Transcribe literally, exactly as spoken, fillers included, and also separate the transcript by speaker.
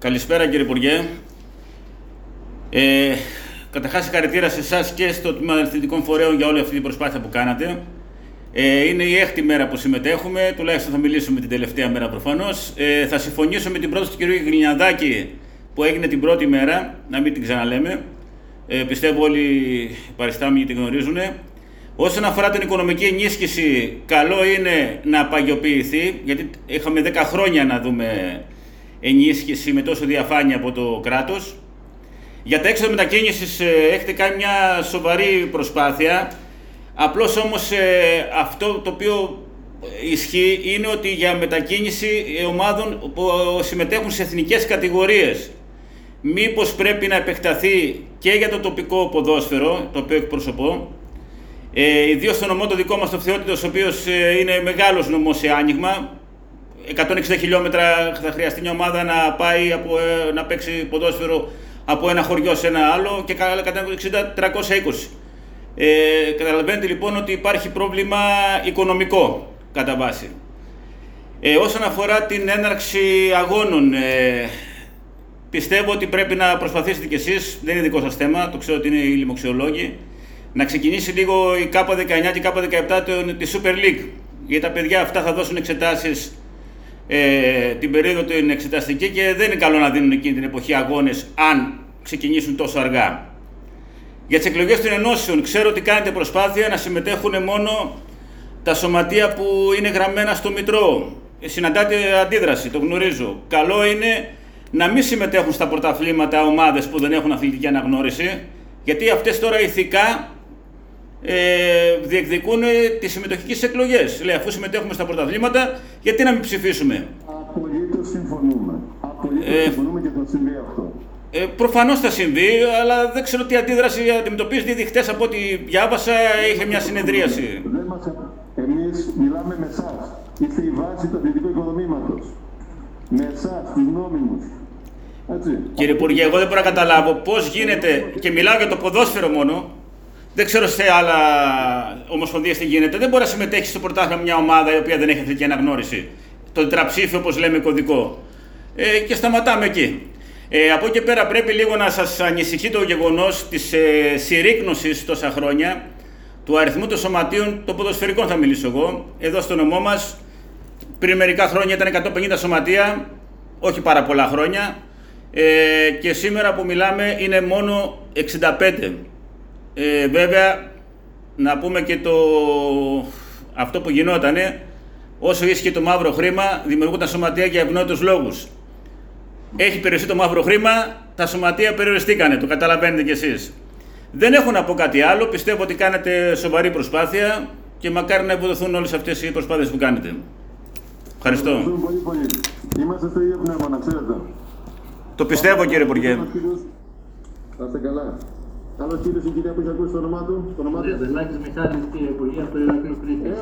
Speaker 1: Καλησπέρα κύριε Υπουργέ. Ε, καταρχάς συγχαρητήρια σε εσάς και στο Τμήμα Αριθμητικών Φορέων για όλη αυτή την προσπάθεια που κάνατε. Ε, είναι η έκτη μέρα που συμμετέχουμε, τουλάχιστον θα μιλήσουμε την τελευταία μέρα προφανώς. Ε, θα συμφωνήσω με την πρόταση του κυρίου Γλινιαδάκη που έγινε την πρώτη μέρα, να μην την ξαναλέμε. Ε, πιστεύω όλοι οι παριστάμενοι την γνωρίζουν. Όσον αφορά την οικονομική ενίσχυση, καλό είναι να παγιοποιηθεί, γιατί είχαμε δέκα χρόνια να δούμε ενίσχυση με τόσο διαφάνεια από το κράτος. Για τα έξοδα μετακίνησης έχετε κάνει μια σοβαρή προσπάθεια. Απλώς όμως αυτό το οποίο ισχύει είναι ότι για μετακίνηση ομάδων που συμμετέχουν σε εθνικές κατηγορίες, μήπως πρέπει να επεκταθεί και για το τοπικό ποδόσφαιρο, το οποίο εκπροσωπώ, ε, ιδίως στο νομό το δικό μας το Φθιώτητος, ο οποίος ε, είναι μεγάλος νομός σε άνοιγμα. εκατόν εξήντα χιλιόμετρα θα χρειαστεί μια ομάδα να πάει από, ε, να παίξει ποδόσφαιρο από ένα χωριό σε ένα άλλο και κατά εξήντα τριακόσια είκοσι. Ε, καταλαβαίνετε λοιπόν ότι υπάρχει πρόβλημα οικονομικό κατά βάση. Ε, όσον αφορά την έναρξη αγώνων, ε, πιστεύω ότι πρέπει να προσπαθήσετε κι εσείς, δεν είναι δικό σας θέμα, το ξέρω ότι είναι οι λοιμοξιολόγοι, να ξεκινήσει λίγο η Κάπα δεκαεννιά και η Κάπα δεκαεπτά τη Super League. Γιατί τα παιδιά αυτά θα δώσουν εξετάσεις ε, την περίοδο την εξεταστική και δεν είναι καλό να δίνουν εκείνη την εποχή αγώνες αν ξεκινήσουν τόσο αργά. Για τις εκλογές των ενώσεων, ξέρω ότι κάνετε προσπάθεια να συμμετέχουν μόνο τα σωματεία που είναι γραμμένα στο Μητρό. Συναντάτε αντίδραση, το γνωρίζω. Καλό είναι να μην συμμετέχουν στα πρωταθλήματα ομάδες που δεν έχουν αθλητική αναγνώριση, γιατί αυτές τώρα ηθικά ε, διεκδικούν τις συμμετοχικές εκλογές. Λέει, αφού συμμετέχουμε στα πρωταθλήματα, γιατί να μην ψηφίσουμε.
Speaker 2: Απολύτως συμφωνούμε. Απολύτως ε, συμφωνούμε και θα συμβεί αυτό.
Speaker 1: Ε, προφανώς θα συμβεί, αλλά δεν ξέρω τι αντίδραση αντιμετωπίζεται, ήδη χτες από ό,τι διάβασα είχε μια συνεδρίαση.
Speaker 2: Δεν μας... Εμείς μιλάμε με εσάς. Είστε η βάση του αθλητικού οικοδομήματος. Με εσάς, τους νόμιμους. Έτσι.
Speaker 1: Κύριε Υπουργέ, εγώ δεν μπορώ να καταλάβω πώς γίνεται, και μιλάω για το ποδόσφαιρο μόνο, δεν ξέρω σε άλλα ομοσπονδίες τι γίνεται, δεν μπορεί να συμμετέχει στο πρωτάθλημα μια ομάδα η οποία δεν έχει αθλητική αναγνώριση. Το τετραψήφιο, όπως λέμε, κωδικό. Ε, και σταματάμε εκεί. Ε, από εκεί και πέρα πρέπει λίγο να σας ανησυχεί το γεγονός της ε, συρρίκνωσης τόσα χρόνια του αριθμού των σωματείων των ποδοσφαιρικών, θα μιλήσω εγώ. Εδώ στο νομό μας πριν μερικά χρόνια ήταν εκατόν πενήντα σωματεία, όχι πάρα πολλά χρόνια, ε, και σήμερα που μιλάμε είναι μόνο εξήντα πέντε. Ε, βέβαια, να πούμε και το, αυτό που γινότανε, όσο ίσχυε το μαύρο χρήμα, δημιουργούνταν σωματεία για ευνόητους λόγους. Έχει περιοριστεί το μαύρο χρήμα, τα σωματεία περιοριστήκανε, το καταλαβαίνετε κι εσείς. Δεν έχω να πω κάτι άλλο, πιστεύω ότι κάνετε σοβαρή προσπάθεια και μακάρι να ευοδοθούν όλες αυτές οι προσπάθειες που κάνετε. Ευχαριστώ.
Speaker 2: Ευχαριστούμε πολύ, πολύ. Είμαστε στο ίδιο πνεύμα, να ξέρετε.
Speaker 1: Το πιστεύω, κύριε Υπουργέ.
Speaker 2: Να είστε καλά. Άλλος κύριος ή κυρία που έχει ακούσει το όνομά του, το όνομά του.
Speaker 3: Δελάκης Μιχάλης, κύριε Υπουργέ, από το Ηράκλειο Κρήτης.